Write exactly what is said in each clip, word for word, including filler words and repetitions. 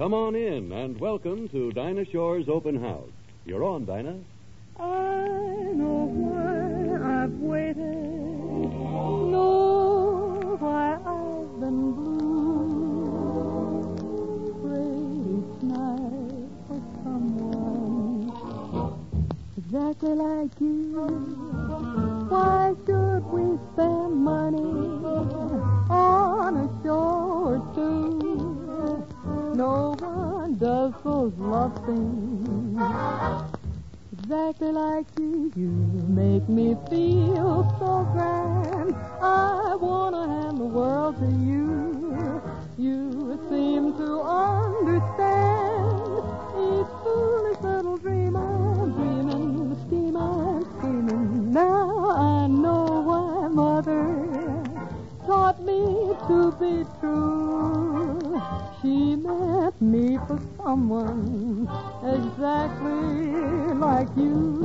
Come on in and welcome to Dinah Shore's Open House. You're on, Dinah. I know why I've waited, know why I've been blue. Pray each night for someone exactly like you. Why should we spend money on a show or two? No one does those love things exactly like you. You make me feel so grand. I want to hand the world to you. You seem to understand each foolish little dream I'm dreaming, the scheme I'm scheming. Now I know why Mother taught me to be true. She meant me for someone exactly like you.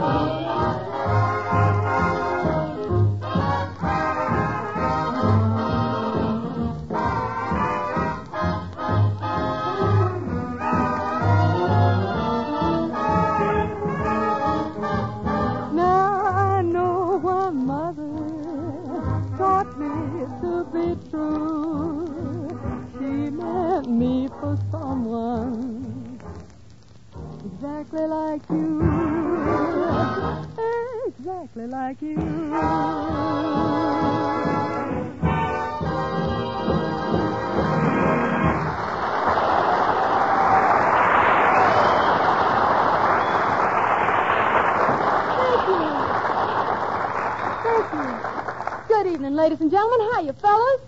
Now I know why Mother taught me to be true. She meant me for someone exactly like you. Exactly like you. Thank you. Thank you. Good evening, ladies and gentlemen. How you fellas?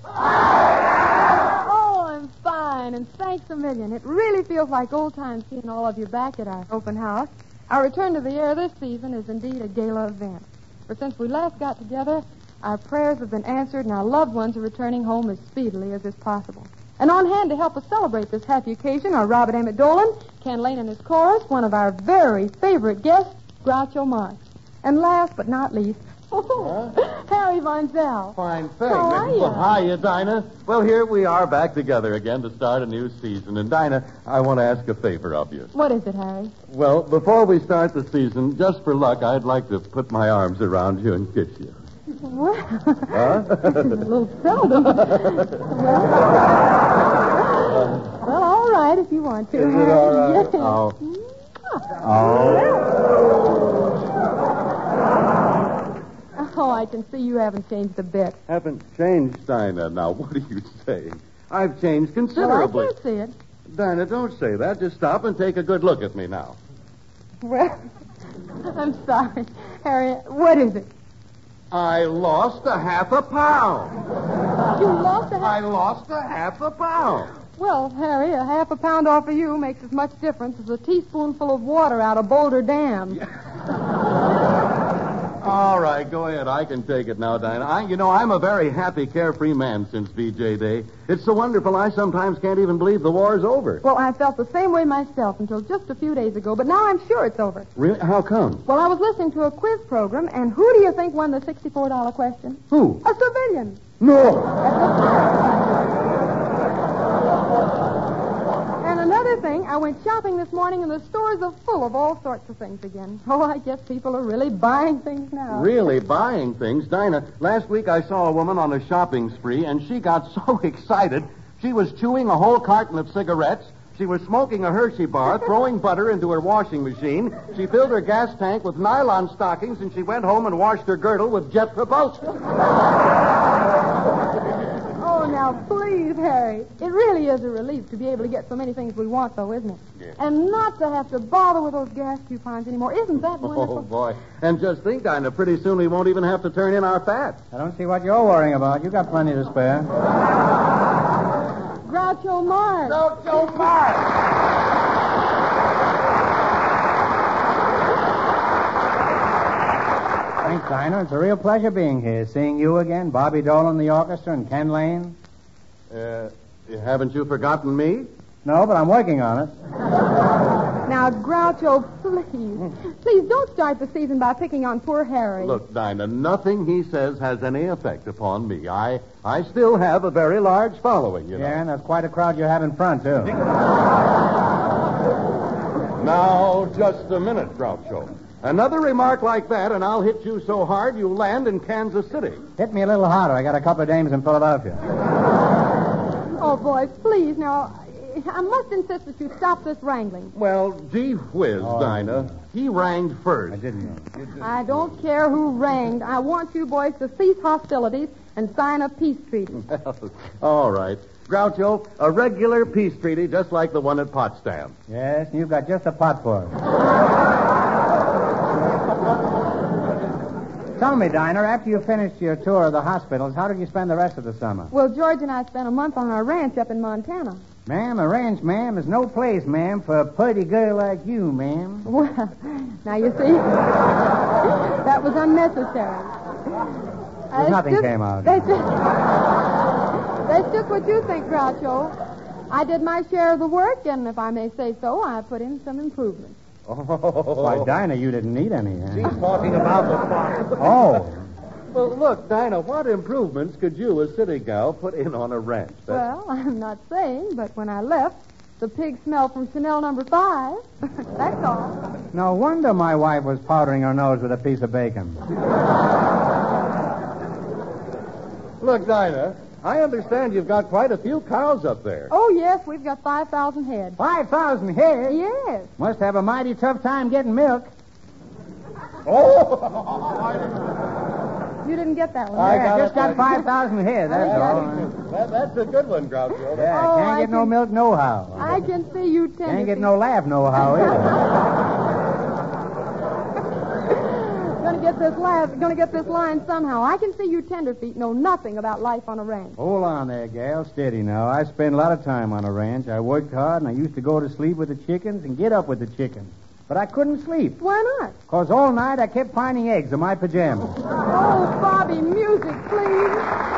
Oh, I'm fine, and thanks a million. It really feels like old times seeing all of you back at our open house. Our return to the air this season is indeed a gala event. For since we last got together, our prayers have been answered, and our loved ones are returning home as speedily as is possible. And on hand to help us celebrate this happy occasion are Robert Emmett Dolan, Ken Lane and his chorus, one of our very favorite guests, Groucho Marx. And last but not least, oh, huh? Harry Von Zell. Fine thing. How are you? Well, hiya, Dinah. Well, here we are back together again to start a new season. And, Dinah, I want to ask a favor of you. What is it, Harry? Well, before we start the season, just for luck, I'd like to put my arms around you and kiss you. Well, Huh? a little seldom. well, well, all right, if you want to. Is it Harry. all right? Yes. Oh. Oh. Oh, I can see you haven't changed a bit. Haven't changed, Dinah. Now, what are you saying? I've changed Well, considerably. I can't see it. Dinah, don't say that. Just stop and take a good look at me now. Well, I'm sorry. Harry, what is it? I lost a half a pound. You lost a half... I lost a half a pound. Well, Harry, a half a pound off of you makes as much difference as a teaspoonful of water out of Boulder Dam. All right, go ahead. I can take it now, Dinah. I, you know, I'm a very happy, carefree man since V J Day. It's so wonderful, I sometimes can't even believe the war's over. Well, I felt the same way myself until just a few days ago, but now I'm sure it's over. Really? How come? Well, I was listening to a quiz program, and who do you think won the sixty-four dollar question? Who? A civilian. No. And another thing, I went shopping this morning, and the stores are full of all sorts of things again. Oh, I guess people are really buying things now. Really buying things? Dinah, last week I saw a woman on a shopping spree, and she got so excited, she was chewing a whole carton of cigarettes. She was smoking a Hershey bar, throwing butter into her washing machine. She filled her gas tank with nylon stockings, and she went home and washed her girdle with jet propulsion. Oh, now, please, Harry. It really is a relief to be able to get so many things we want, though, isn't it? Yeah. And not to have to bother with those gas coupons anymore. Isn't that wonderful? Oh, boy. And just think, Dinah, pretty soon we won't even have to turn in our fat. I don't see what you're worrying about. You got plenty to spare. Groucho Marx. Groucho Marx! Thanks, Dinah. It's a real pleasure being here, seeing you again, Bobby Dolan, the orchestra, and Ken Lane. Uh, haven't you forgotten me? No, but I'm working on it. Now, Groucho, please. Please don't start the season by picking on poor Harry. Look, Dinah, nothing he says has any effect upon me. I I still have a very large following, you know. Yeah, and that's quite a crowd you have in front, too. Now, just a minute, Groucho. Another remark like that, and I'll hit you so hard you'll land in Kansas City. Hit me a little harder. I got a couple of dames in Philadelphia. Oh, boys, please. Now, I must insist that you stop this wrangling. Well, gee whiz, Oh. Dinah. He ranged first. I didn't know. I don't care who ranged. I want you boys to cease hostilities and sign a peace treaty. All right. Groucho, a regular peace treaty just like the one at Potsdam. Yes, and you've got just a pot for it. Tell me, Dinah, after you finished your tour of the hospitals, how did you spend the rest of the summer? Well, George and I spent a month on our ranch up in Montana. Ma'am, a ranch, ma'am, is no place, ma'am, for a pretty girl like you, ma'am. Well, now you see, that was unnecessary. Uh, nothing just- came out. That's just, that's just what you think, Groucho. I did my share of the work, and if I may say so, I put in some improvements. Oh. Why, Dinah, you didn't need any, huh? She's talking about the farm. Oh. Well, look, Dinah, what improvements could you, a city gal, put in on a ranch? That's- Well, I'm not saying, but when I left, the pig smelled from Chanel number five. That's all. No wonder my wife was powdering her nose with a piece of bacon. Look, Dinah, I understand you've got quite a few cows up there. Oh, yes, we've got five thousand head. Five thousand head? Yes. Must have a mighty tough time getting milk. Oh! You didn't get that one. I There. got just it. got five thousand head, that's I all. got That, that's a good one, Groucho. Yeah, Oh, can't I get no can- milk no-how. I can see you tender. Can't get no laugh no-how either. Gonna get this laugh. Gonna get this line somehow. I can see you tenderfeet know nothing about life on a ranch. Hold on there, gal. Steady now. I spent a lot of time on a ranch. I worked hard, and I used to go to sleep with the chickens and get up with the chickens. But I couldn't sleep, Why not? because all night I kept finding eggs in my pajamas. Oh, Bobby, music, please.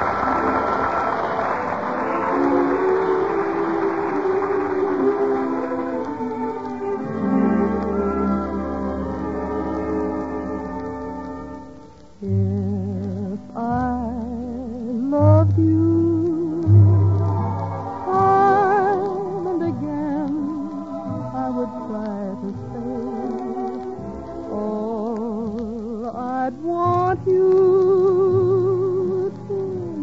If I loved you time and again, I would try to say all I'd want you to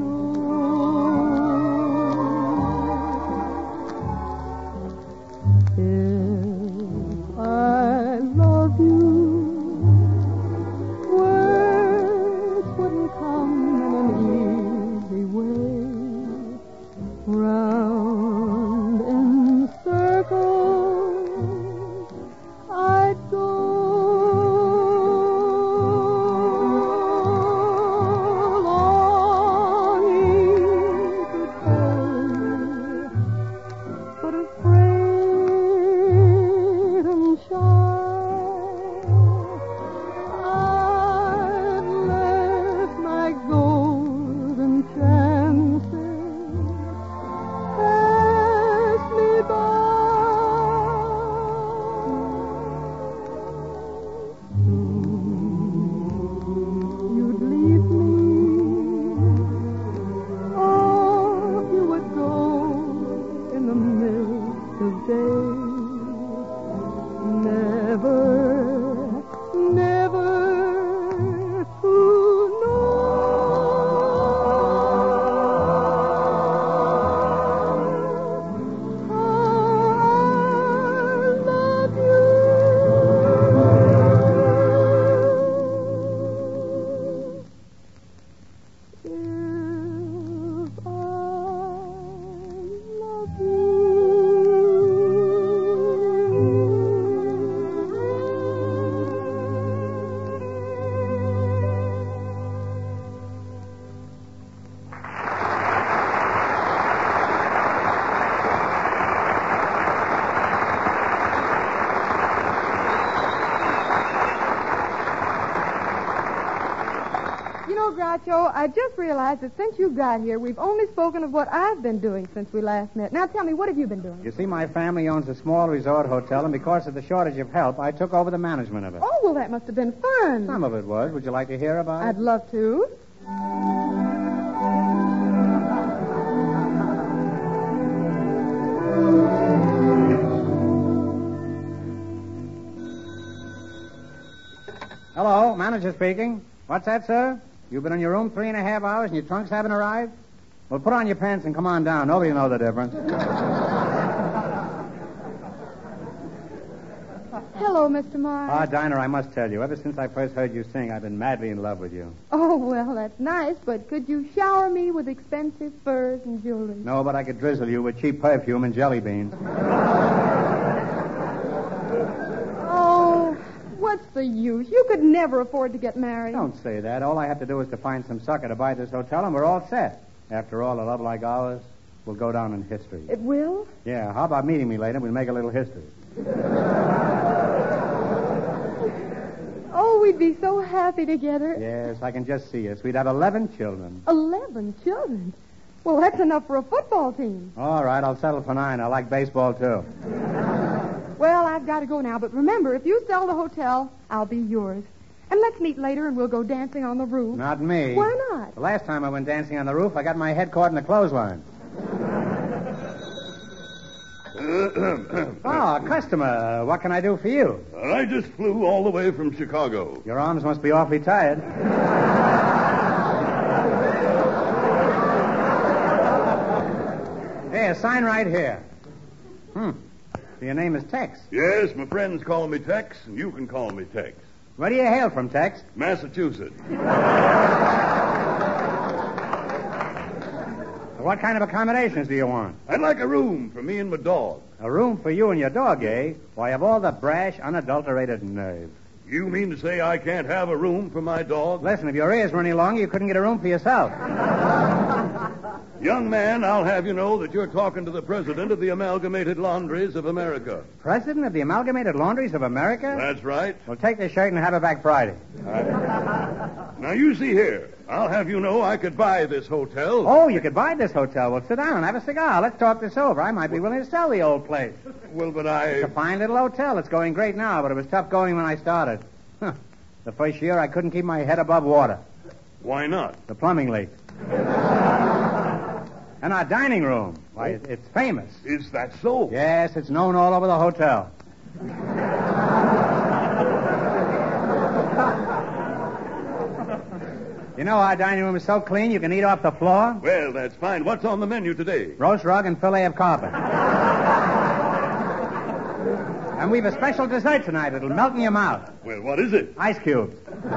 Nacho, I just realized that since you got here, we've only spoken of what I've been doing since we last met. Now tell me, what have you been doing? You see, my family owns a small resort hotel, and because of the shortage of help, I took over the management of it. Oh, well, that must have been fun. Some of it was. Would you like to hear about I'd it? love to. Hello, manager speaking. What's that, sir? You've been in your room three and a half hours and your trunks haven't arrived? Well, put on your pants and come on down. Nobody will know the difference. Hello, Mister Morris. Ah, Dinah, I must tell you, ever since I first heard you sing, I've been madly in love with you. Oh, well, that's nice, but could you shower me with expensive furs and jewelry? No, but I could drizzle you with cheap perfume and jelly beans. Oh, what's the use? You could never afford to get married. Don't say that. All I have to do is to find some sucker to buy this hotel, and we're all set. After all, a love like ours will go down in history. It will? Yeah, how about meeting me later? We'll make a little history. Oh, we'd be so happy together. Yes, I can just see us. We'd have eleven children. Eleven children? Well, that's enough for a football team. All right, I'll settle for nine. I like baseball, too. Well, I've got to go now, but remember, if you sell the hotel, I'll be yours. And let's meet later and we'll go dancing on the roof. Not me. Why not? The last time I went dancing on the roof, I got my head caught in the clothesline. Oh, a customer. What can I do for you? I just flew all the way from Chicago. Your arms must be awfully tired. Hey, a sign right here. Hmm. So your name is Tex. Yes, my friends call me Tex, and you can call me Tex. Where do you hail from, Tex? Massachusetts. What kind of accommodations do you want? I'd like a room for me and my dog. A room for you and your dog, eh? Why, of all the brash, unadulterated nerve. You mean to say I can't have a room for my dog? Listen, if your ears were any longer, you couldn't get a room for yourself. Young man, I'll have you know that you're talking to the president of the Amalgamated Laundries of America. President of the Amalgamated Laundries of America? That's right. Well, take this shirt and have it back Friday. Now, you see here. I'll have you know I could buy this hotel. Oh, you could buy this hotel. Well, sit down and have a cigar. Let's talk this over. I might be willing to sell the old place. Well, but I... It's a fine little hotel. It's going great now, but it was tough going when I started. Huh. The first year, I couldn't keep my head above water. Why not? The plumbing leak. And our dining room. Why, it, it's famous. Is that so? Yes, it's known all over the hotel. You know, our dining room is so clean you can eat off the floor. Well, that's fine. What's on the menu today? Roast rug and fillet of carpet. And we've a special dessert tonight. It'll melt in your mouth. Well, what is it? Ice cubes.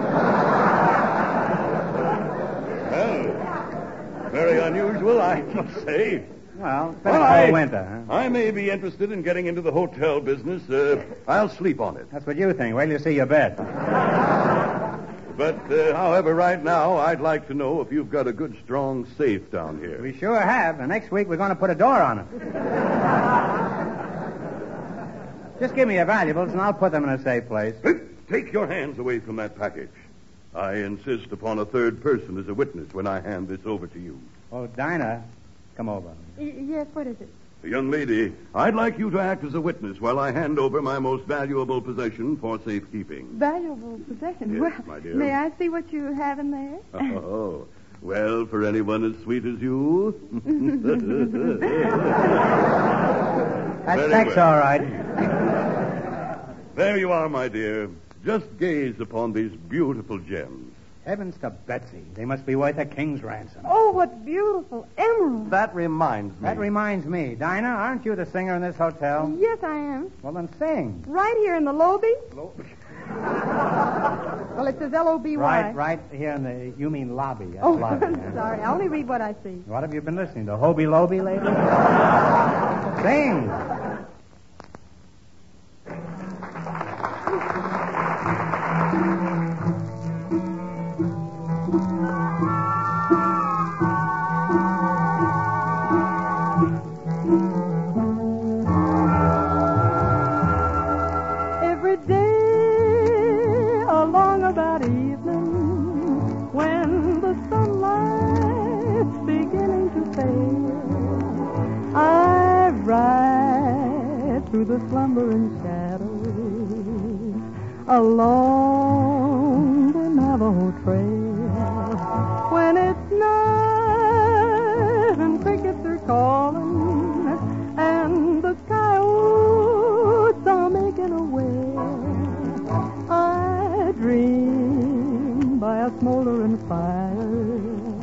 Well, very unusual, I must say. Well, it's been Well, a cold I- winter, huh? I may be interested in getting into the hotel business. Uh, I'll sleep on it. That's what you think. Wait till you see your bed. But, uh, however, right now, I'd like to know if you've got a good, strong safe down here. We sure have. And next week we're going to put a door on it. Just give me your valuables and I'll put them in a safe place. Hey, take your hands away from that package. I insist upon a third person as a witness when I hand this over to you. Oh, Dinah, come over. Y- yes, what is it? Young lady, I'd like you to act as a witness while I hand over my most valuable possession for safekeeping. Valuable possession. Yes, well, my dear. May I see what you have in there? Oh, well, for anyone as sweet as you. That's Very sex, well. all right. There you are, my dear. Just gaze upon these beautiful gems. Heavens to Betsy. They must be worth a king's ransom. Oh, what beautiful emeralds. That reminds me. That reminds me. Dinah, aren't you the singer in this hotel? Yes, I am. Well, then sing. Right here in the lobby. Well, it says L O B Y. Right, right here in the, you mean lobby. That's Oh, lobby. I'm sorry. I only read what I see. What have you been listening to? Hobie Lobie lately? Sing. Every day along about evening when the through the slumbering shadows along the Navajo Trail. When it's night and crickets are calling and the coyotes are making a wail, I dream by a smoldering fire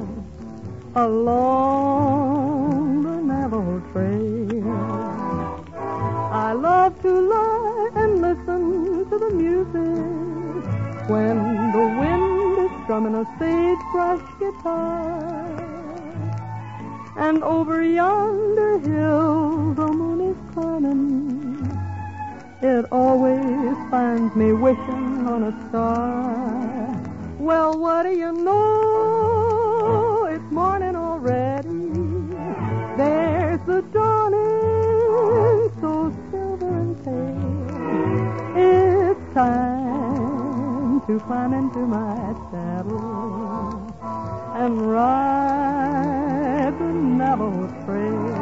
along the Navajo Trail. I love to lie and listen to the music when the wind is strumming a sagebrush guitar. And over yonder hill the moon is climbing. It always finds me wishing on a star. Well, what do you know? It's morning already. There's the dawning, so silver and pale. It's time to climb into my saddle and ride the Navajo Trail.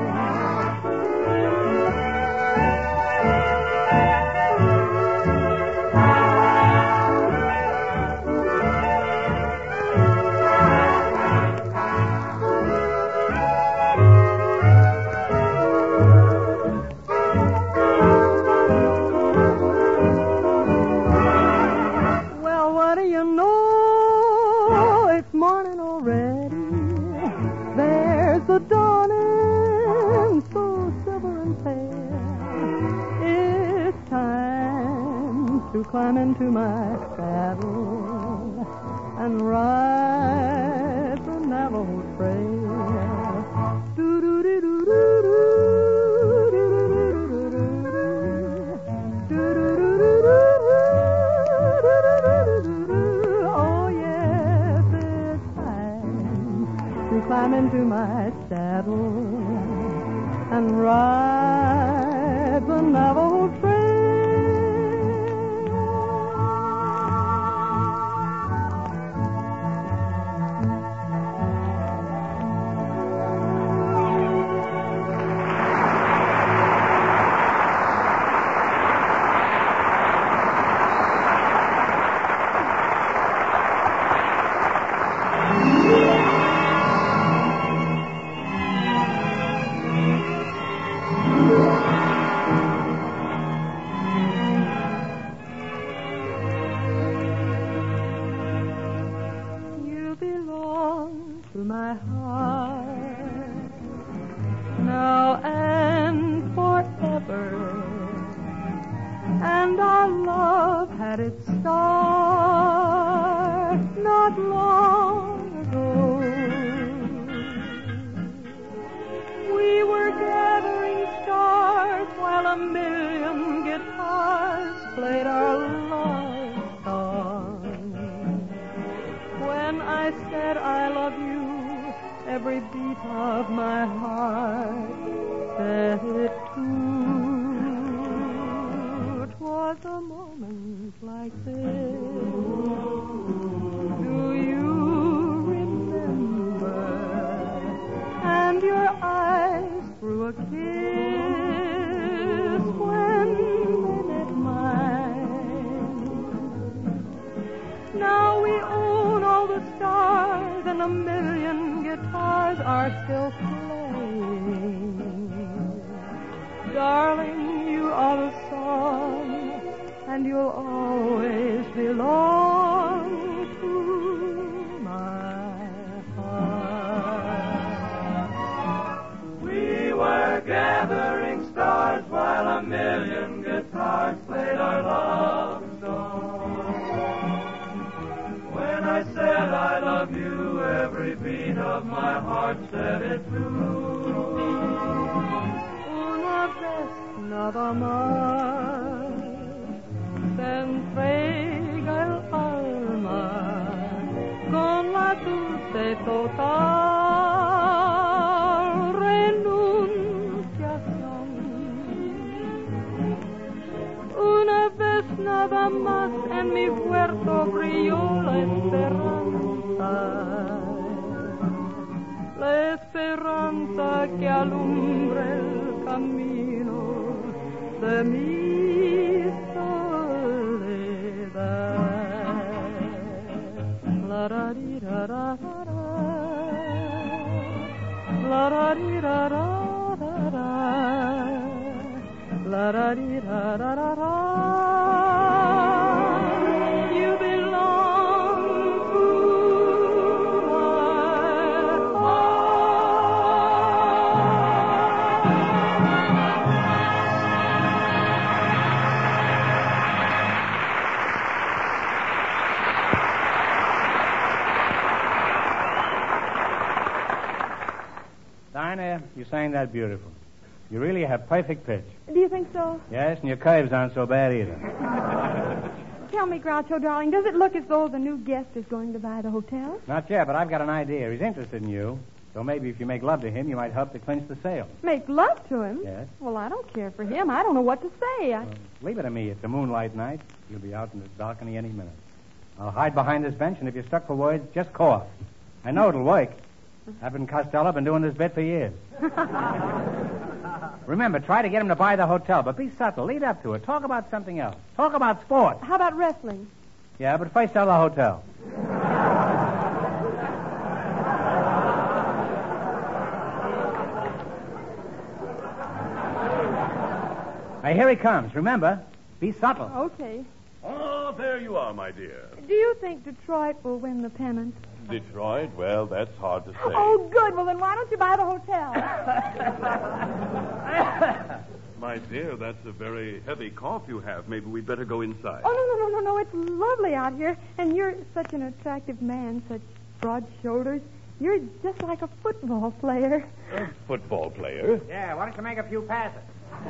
Climb into my saddle and ride the Navajo Trail. Oh yes, it's time to climb into my saddle and ride the Navajo Trail. En mi puerto brilló la esperanza, que alumbre el camino de de mi soledad. La ra di ra ra ra ra. La ra di ra ra ra ra. La ra di ra ra ra ra. You belong to my Dinah, you sang that beautiful. You really have perfect pitch. Do you think so? Yes, and your curves aren't so bad either. Tell me, Groucho, darling, does it look as though the new guest is going to buy the hotel? Not yet, but I've got an idea. He's interested in you. So maybe if you make love to him, you might help to clinch the sale. Make love to him? Yes. Well, I don't care for him. I don't know what to say. I... Well, leave it to me. It's a moonlight night. You'll be out in the balcony any minute. I'll hide behind this bench, and if you're stuck for words, just cough. I know it'll work. I've been Costello, been doing this bit for years. Remember, try to get him to buy the hotel, but be subtle. Lead up to it. Talk about something else. Talk about sports. How about wrestling? Yeah, but first sell the hotel. Hey, here he comes. Remember, be subtle. Okay. Oh, there you are, my dear. Do you think Detroit will win the pennant? Detroit? Well, that's hard to say. Oh, good. Well, then why don't you buy the hotel? My dear, that's a very heavy cough you have. Maybe we'd better go inside. Oh, no, no, no, no, no. It's lovely out here. And you're such an attractive man, such broad shoulders. You're just like a football player. A football player? Yeah, why don't you make a few passes?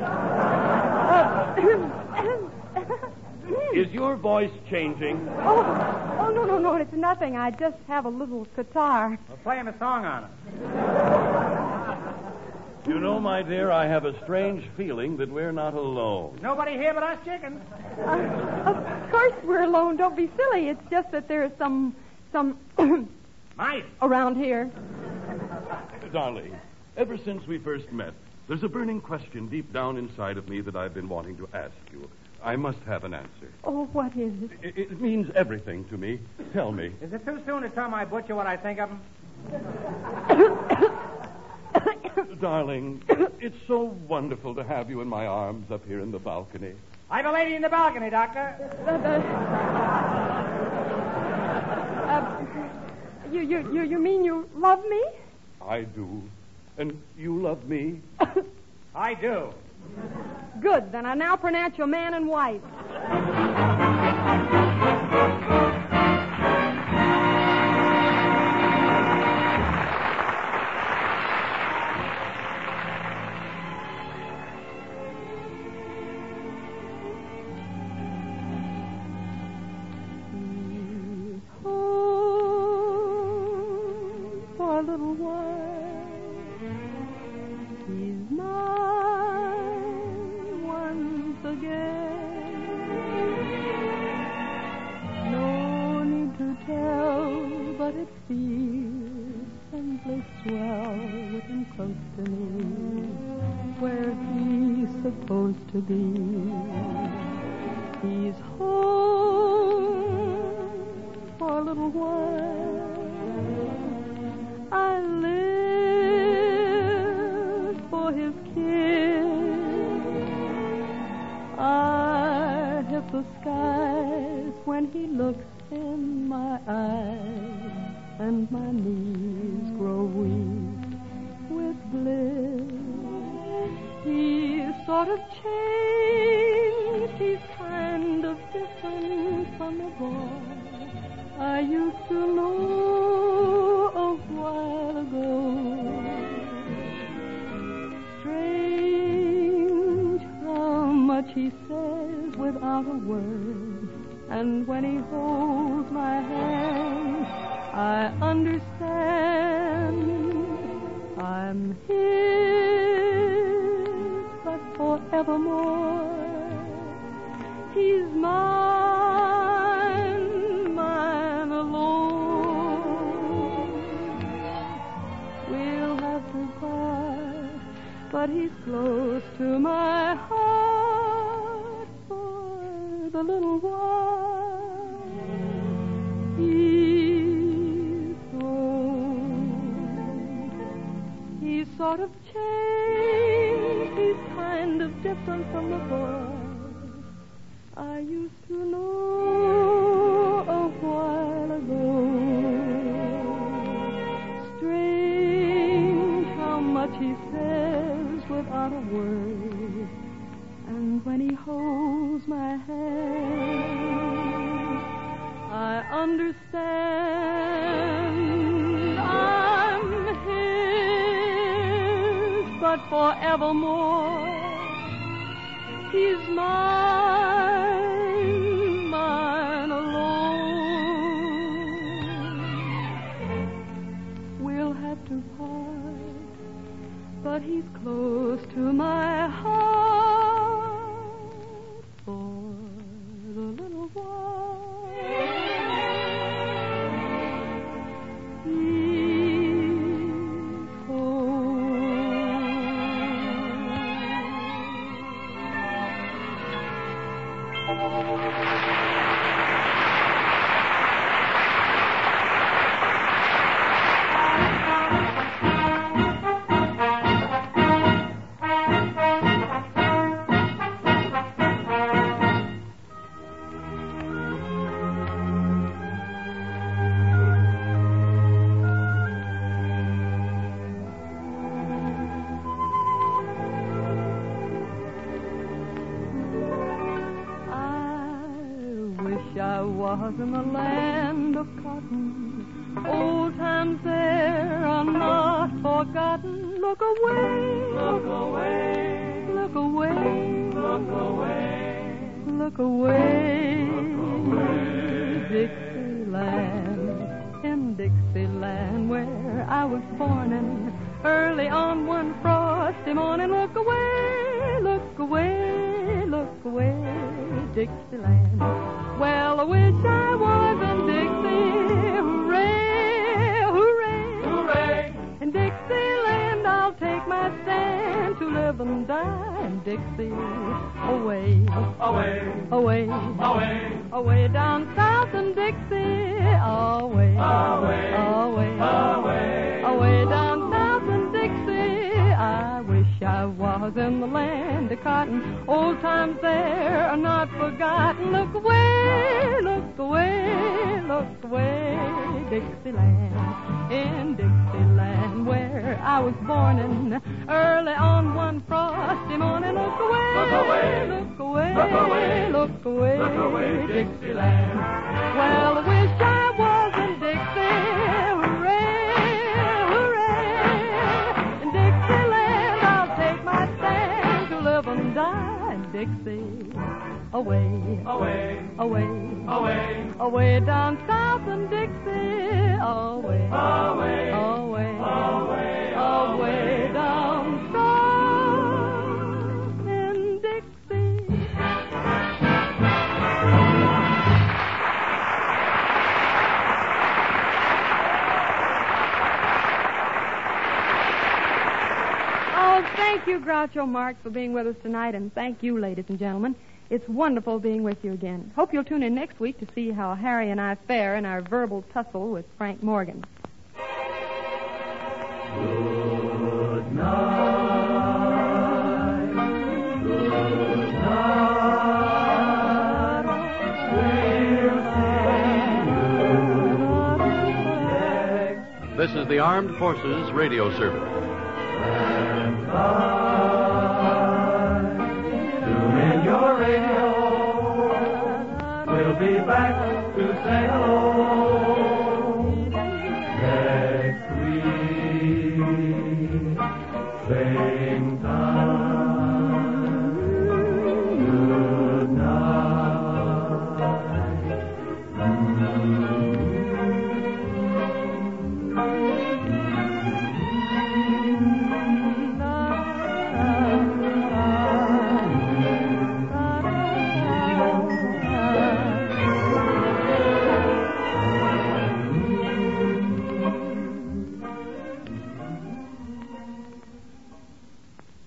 Is your voice changing? Oh, oh, no, no, no. It's nothing. I just have a little catarrh. Well, play him a song on it. You know, my dear, I have a strange feeling that we're not alone. Nobody here but us chickens. Uh, of course we're alone. Don't be silly. It's just that there's some, some Mice. around here. Darling, ever since we first met, there's a burning question deep down inside of me that I've been wanting to ask you. I must have an answer. Oh, what is it? It, it means everything to me. Tell me. Is it too soon to tell my butcher what I think of him? Darling, it's so wonderful to have you in my arms up here in the balcony. I've a lady in the balcony, Doctor. The, the, uh, you, you, you, you mean you love me? I do. And you love me? I do. Good. Then I now pronounce you man and wife. For a little while, he's mine once again. No need to tell, but it feels simply swell with him close to me, where he's supposed to be. He's home for a little while. I live for his kiss. I hit the skies when he looks in my eyes, and my knees grow weak with bliss. He's sort of changed. He's kind of different from the boy I used to know a while ago. Strange how much he says without a word, and when he holds my hand, I understand. I'm his, but forevermore. He's mine, mine alone. We'll have to part, but he's close to my heart. the little while he's gone. He's sort of changed. He's kind of different from the boy I used to know a while ago. Strange how much he says without a word. And when he holds my hand, I understand I'm his, but forevermore he's mine, mine alone. We'll have to part, but he's close to my heart for the little while. He's was in the land of cotton. Old times there are not forgotten. Look away, look away, look away, look away, look away, look away. Dixieland, in Dixieland, where I was born, and early on one frosty morning. Look away, look away, look away, Dixieland. Well, I wish I was in Dixie. Hooray, hooray, hooray. In Dixieland I'll take my stand to live and die in Dixie. Away, away, away, away, away down south in Dixie. Away, away, away, away, away down south in Dixie. I wish I was in the land of cotton. Old times there are not forgotten. Look away, look away, look away, Dixieland. In Dixieland where I was born, and early on one frosty morning. Look away, look away, look away, look away, look away, look away, Dixieland. Well, I wish I was in Dixie. Hooray, hooray. In Dixieland I'll take my stand to live and die in Dixie. Away, away, away, away, away down south in Dixie. Away, away, away, away, away down south in Dixie. Oh, thank you, Groucho Marx, for being with us tonight, and thank you, ladies and gentlemen. It's wonderful being with you again. Hope you'll tune in next week to see how Harry and I fare in our verbal tussle with Frank Morgan. Good night. Good night. We'll see you. This is the Armed Forces Radio Service. And tune in your radio. We'll be back to say hello next week. Same time. Good night.